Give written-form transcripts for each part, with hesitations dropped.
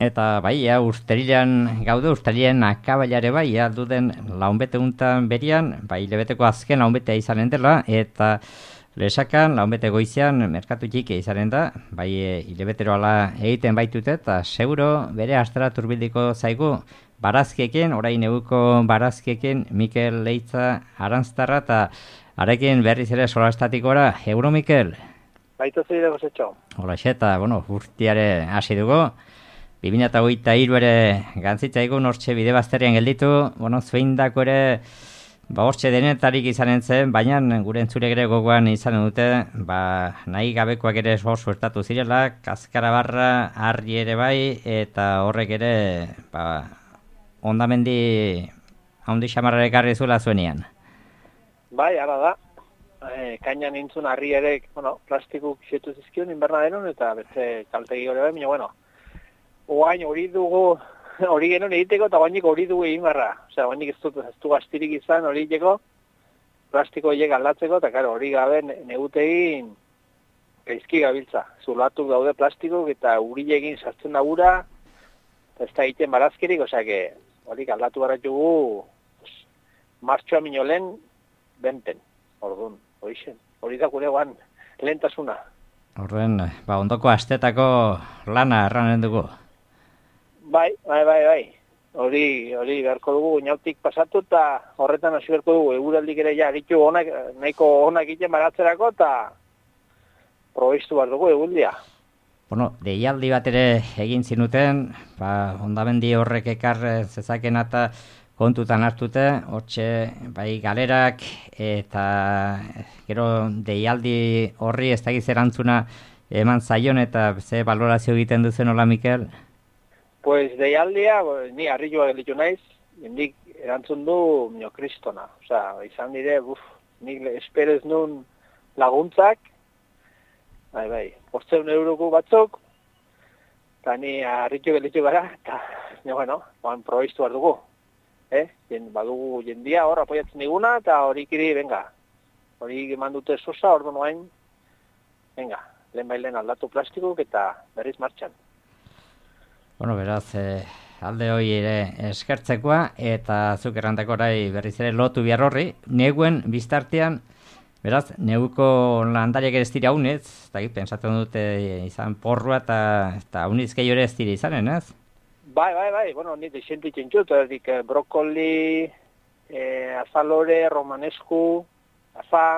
Eta bai, urtarilean gaude, urtarilean akabailare bai, duden launbete untan berian, bai, hilabeteko azken launbetea izanen dela, eta lesakan launbete goizean merkatu txiki izanen da, bai, hilabetero ala egiten baitute, eta seguro bere astera turbildiko zaigu, barazkiekin, orain eguko barazkiekin, Mikel Leitza Aranztarra, eta arekin berriz ere solastatikora, euro Mikel? Baita zeide gozetxo. Hola, eta, urtiare hasi dugu, 2023 ere gantzitzaigu nortxe bide bazterrean gelditu, zueindako ere, hortxe denetarik izanen zen, baina gure entzulek ere gogoan izanen dute, nahi gabekoak ere suertatu zirela, Kaskara Barra, Arri ere bai, eta horrek ere, ondamendi handi xamarrare garri zuela zuenean. Bai, ara da. Kainan nintzun Arri ere, plastikuk xetu zizkion inbernaderon, eta beste kaltegi gore bai, baina, oain hori dugu, hori genuen egiteko, eta oainik hori dugu egin barra. Osea, oainik ez du gaztirik izan hori egiteko, plastiko horiek aldatzeko, eta hori gabe negutegin gaizki gabiltza. Zulatuk daude plastikok, eta uri egin sartzen da gura, eta ez da egiten barazkirik, osea, hori aldatu barra dugu, martxoa minolen, benten, orduan, hori da gure guan, lehentasuna. Horren, ondoko astetako lana erranen dugu. Bai. Hori beharko dugu, inautik pasatu eta horretan hasi beharko dugu, eguraldik ere ja, nahiko onak egiten baratzerako eta probeiztu behar dugu eguldia. Deialdi bat ere egin zinuten, ondamendi horrek ekar zezaken eta kontutan hartute, hortxe, galerak eta gero deialdi horri ez dakiz erantzuna eman zaion eta ze balorazio egiten duzen, hola Mikel? Pues deialdia, ni harrilua gelditu naiz, hendik erantzun du mino kristona. Osea, izan dire, nik espero ez nun laguntzak, bai, 800 euroko batzuk, eta ni harritu gelditu gara, eta, probeiztu behar dugu. Badugu jendia hor apoiatzen diguna, eta hori kiri, hori eman dute sosa, orduan oain, lehen bailen aldatu plastikuk eta berriz martxan. Beraz, alde hori ere eskertzekoa, eta zuk errandako orai berriz ere lotu behar horri, neguen biztartean, beraz, neuko landariak ere ez dira unez, eta pensatzen dute izan porrua eta uniz gehiago ere ez dira izanen, ez? Bai, ni deixentik entzut, brokoli, azalore, romanesku, aza,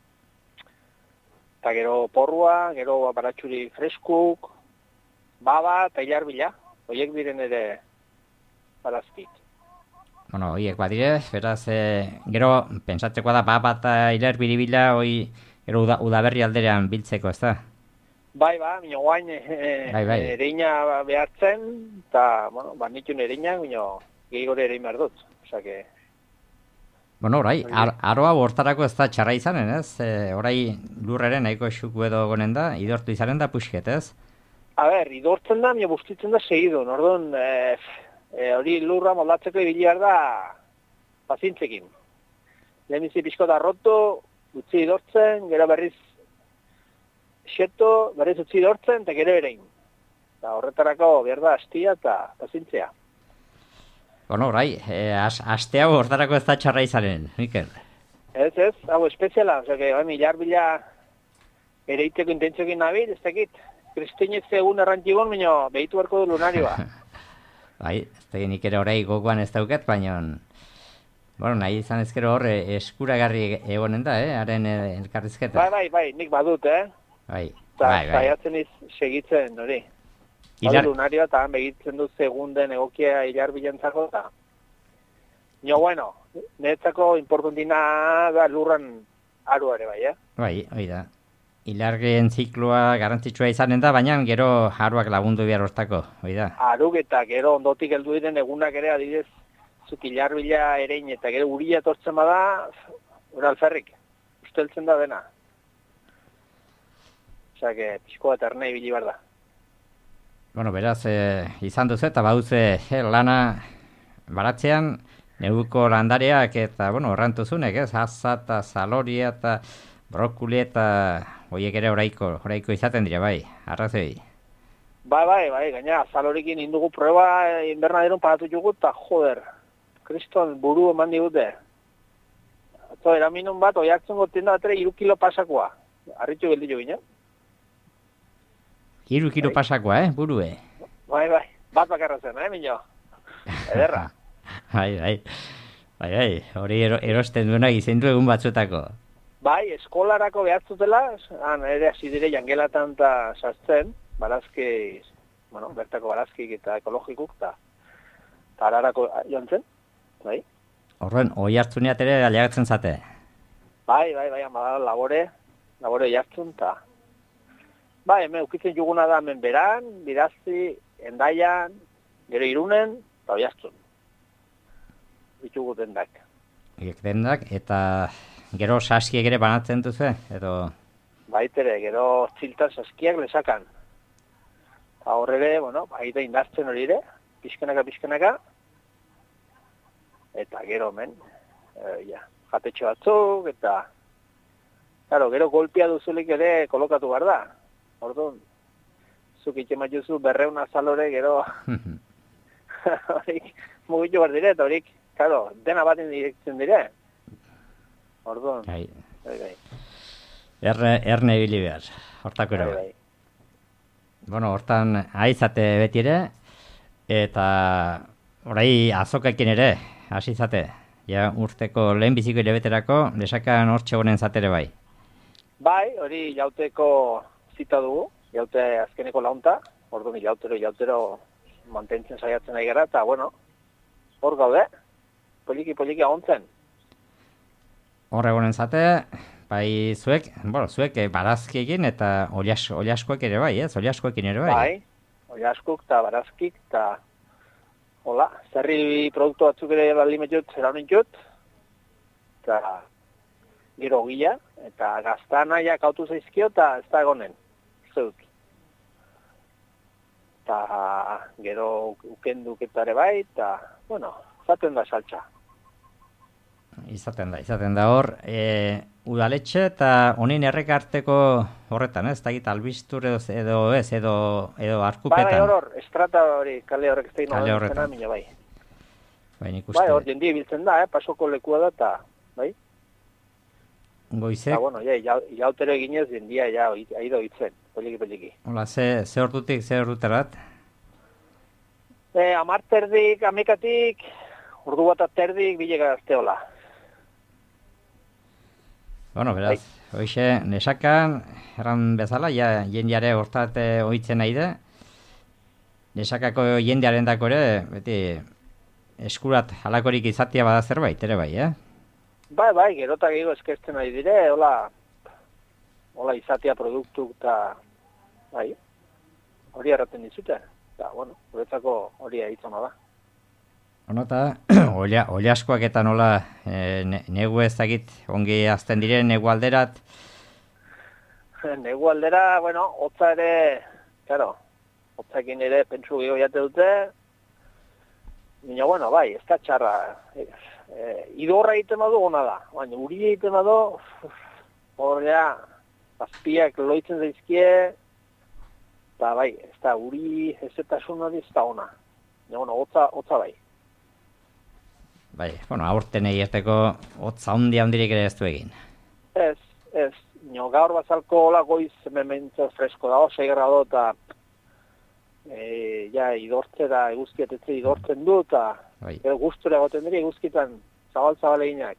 eta gero porrua, gero baratxuri freskuk, baba eta hilarbila, horiek diren ere barazkik. Horiek badire, beraz, gero pensatzeko da baba eta hilarbila, gero udaberri alderean biltzeko, ez da? Bai, minio guain ereina behartzen, eta, nituen ereina, minio gehigore erein behar dut, osake... Orai, aroa bortarako ez da txarra izanen, ez? Orai lurreren nahiko esuku edo gonen da, idortu izanen da puxket, ez? Idortzen da, minio bustitzen da segidu, orduan, hori lurra moldatzeko ibiliar da pazintzekin. Lehenbizi pixko da roto, utzi idortzen, gero berriz xeto, berriz utzi idortzen, eta gero erein. Eta horretarako behar da hastia eta pazintzea. Orai, aste hau hortarako ez da txarra izanen, Mikel? Ez, hau espeziala, hilarbila ereiteko intentziokin nabil, ez dakit. Kristinez egun errantzigon, minio, behitu beharko du lunarioa. Bai, ez da nik ere orai gogoan ez dauket, baina... nahi izan ezkero hor eskuragarri egonen da, haren elkarrizketa. Bai, nik badut, Bai. Zaiatzen segitzen, hori. Badu lunarioa eta han begitzen du segunden egokia hilarbilentzako eta... niretzako importantina da lurran aruare bai, Bai, hori da. Ilargeen zikloa garrantzitsua izanen da, baina gero aruak lagundu behar hortako, hori da. Aruk eta gero ondotik heldu diren egunak ere adidez, zuk hilarbila erein eta gero uria etortzen bada, hori alferrik, usteltzen da dena. Osea, pixko bat erne ibili behar da. Beraz, izan duzu eta baduze lana baratzean, neguko landareak eta, horrantuzunek, ez? Aza eta zaloria eta brokuli eta horiek ere oraiko izaten dira, bai, arrazoi. Bai, gaina azalorekin indugu prueba inbernaderon paratu jugu, eta joder, kriston buru eman digute. Atzo, eraminun bat, oiartzen goten da, 3 kilo pasakoa. Arritxu gelditu ginen. 3 kilo pasakoa, burue? Bai, bat bakarra zen, minio? Ederra. Bai, hori erosten duena izendu egun batzutako. Bai, eskolarako behatzutela, ere hasi dire jangelatan eta sartzen, barazki, bertako barazkik eta ekologikuk, eta ararako joan zen, bai. Horren, oi hartzuneat ere aliagatzen zate? Bai, labore jartzen, eta bai, hemen ukitzen juguna da hemen beran, Bidazi, Endaian, gero Irunen, eta oi hartzun. Ditugu dendak. Dendak, eta gero saskiek ere banatzen duzu, edo? Baitere, gero txiltan saskiak lesakan. Eta horre, baita indartzen hori ere, pixkanaka, eta gero men, jatetxo batzuk, eta gero golpia duzulik ere kolokatu behar da. Orduan, zuk itxemat juzu 200 azalore, gero horik mugitu behar dire, eta horik, dena baten direktzen dire. Orduan, bai. Erne ibili behar, hortako ere bai. Hortan aizate beti ere, eta orai azokakin ere, hasi zate. Ja, urteko lehenbiziko hilabeterako, lesakan hortxe honen zatere bai. Bai, hori jauteko zita dugu, jaute azkeneko launta, orduan jautero mantentzen saiatzen nahi gara, eta hor gaude, poliki agontzen. Hor egonen zate, bai zuek barazkiekin eta oliaskoek ere bai, ez? Oliaskoekin ere bai? Bai, oliaskok eta barazkik, eta hola, zerri produktu batzuk ere balimetut, zeraunintut, eta gero gila, eta gaztanaiak autu zaizkio, eta ez da egonen, zeut. Eta gero ukenduketare bai, eta, zaten da saltza. Izaten da hor, udaletxe eta honin errekarteko horretan, ez? Eta gita albistur edo arkupetan. Bai, estrata hori, kale horrek ez da ino mina bai. Bai, hor jendi biltzen da, pasoko lekua da, eta, bai. Goizek? Eta, jautero eginez jendia, aido hitzen, poliki. Hola, ze ordutik, ze orduterat? 10 amekatik, ordu bat aterdik, bilega azteola. Beraz, hoxe, nesakan, erran bezala, jendeare hortate ohitzen nahi da. Nesakako jendearen dako ere, beti, eskurat halakorik izatea bada zerbait, ere bai, Bai, gerotak ego eskertzen nahi dire, hola izatea produktu eta, bai, hori erraten dizute, eta, horretzako hori egitzona da. Eta, oliaskoak eta nola, negu ezagit, ongi azten diren, negu alderat? Negu aldera, hotza ere, hotzakin ere pentsu gehiago jate dute, baina, bai, ez da txarra, idorra egiten badu gona da, baina uri egiten badu, horrea, azpiak loitzen zaizkie, eta bai, ez da uri ezetasun hori ez da ona, hotza bai. Bai, aurten egiteko hotza handirik ere ez du egin. Ez, gaur bazalko hola goiz mementzo fresko dago, 6 grado eta idortze da eguzkietetze idortzen du, eta gustura egoten dira eguzkitan zabal eginak.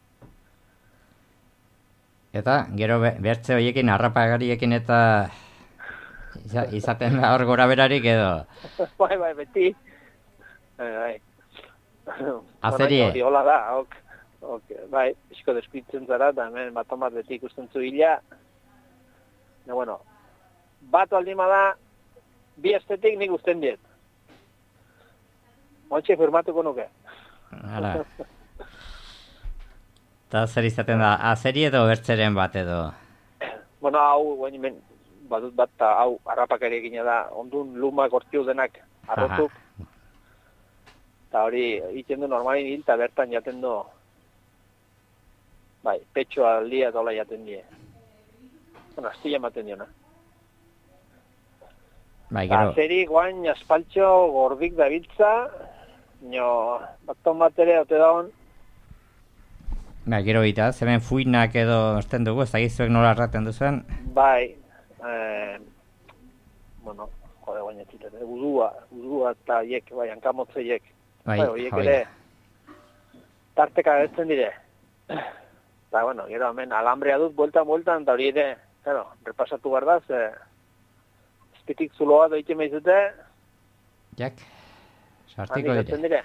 Eta, gero bertze horiekin, harrapagariekin eta izaten da hor gora berarik edo? Bai, beti. Bai. Azerie? Hori hola da, bai, isko despitzen zara, eta hemen bat beti ikusten zu hila. Bat aldima da, bi estetik nik usten diet. Montxe firmatuko nuke. Hala. Eta zer izaten da, azerie edo bertzeren bat edo? Hau, badut bat, hau, harrapakari egina da, ondun lumak hortziu denak arrotuk. Eta hori, egiten du normalin hil, eta bertan jaten du, bai, petxoa aldia eta hola jaten die. Astilla ematen diona. Bai, gero. Zeri guain aspaltxo gordik da biltza, baton bat ere ote daun. Bai, gero eta, hemen fuinak edo esten dugu, ez dakizuek nola erraten duzuen. Bai, guain etxiten, udua eta hiek, bai, hankamotze hiek. Bai, hiek ere, tarteka gertzen dire. Eta, gero hemen alambrea dut, bueltan, eta hori ere, repasatu behar da, Pitik zuloa doite meizute. Jak, sartiko dire.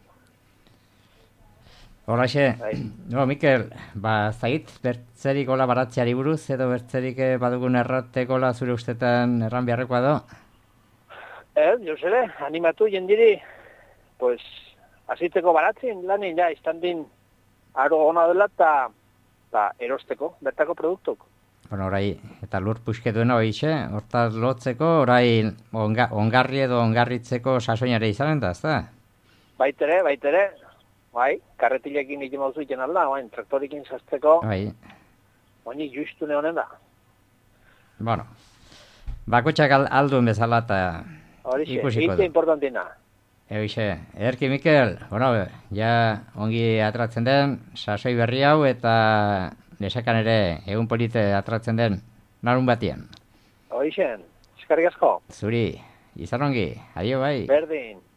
Horraxe, Mikel, zait, bertzerik gola baratzeari buruz, edo bertzerik badugun erratekola zure ustetan erran beharrekoa do? Josele, animatu jendiri, azitzeko baratzen, lanin, iztandin aro gona dela eta erosteko, bertako produktuk. Orai, eta lur puxketuena hoixe, hortaz lotzeko, orai ongarri edo ongarritzeko sasoinare izanen da, ez da? Baitere, bai, karretilekin egin mauzu iten alda, traktorikin zazteko, honi justu neonen da. Bakotxak alduen bezala eta ikusiko du. Horixe, importantina. Egixe, ederki Mikel, ja ongi atratzen den, sasoi berri hau eta lesakan ere egun polite atratzen den larun batian. Horixen, eskarrik asko. Zuri, izan ongi, adio bai. Berdin.